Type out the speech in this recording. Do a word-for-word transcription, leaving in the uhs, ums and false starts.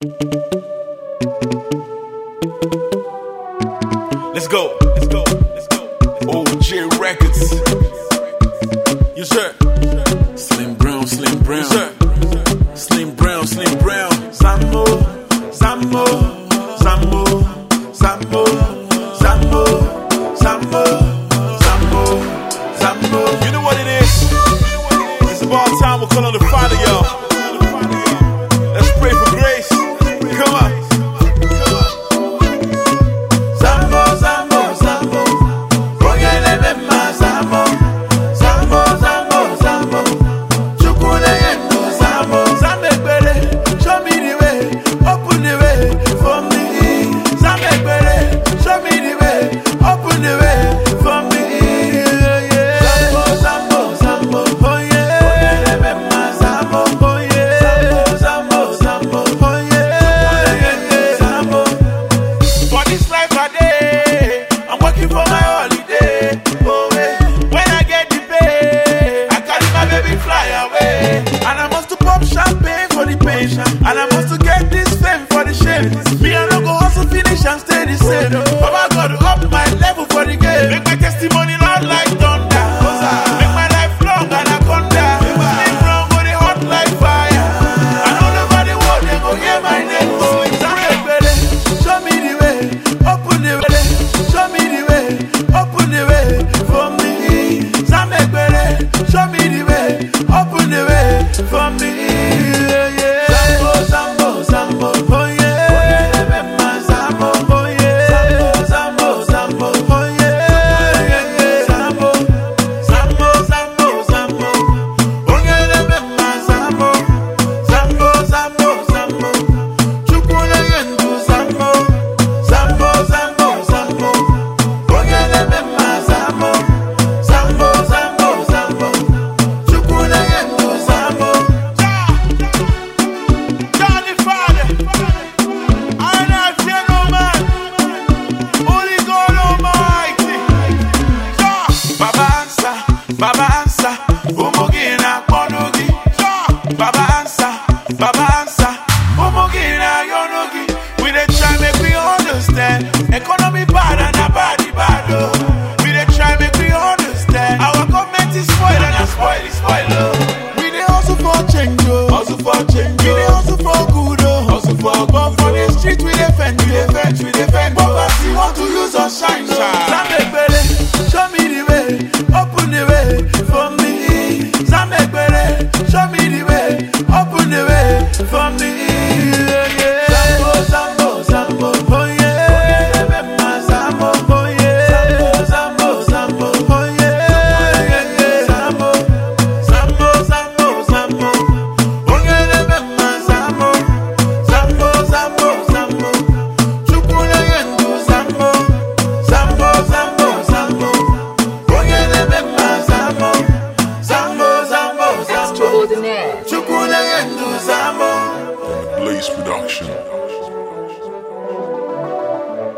Let's go, let's go, let's go. O J Records. Yes, sir. Slim Brown, Slim Brown. Yes, sir. Slim Brown, Slim Brown. Sambo, Sambo, Sambo, Sambo, Sambo, Sambo, Sambo, Sambo. You know what it is? It's about time we'll call on the Father, y'all. Let's pray for grace. Come on. And I must to get this fame for the shame. Me I no go hustle finish and stay the same.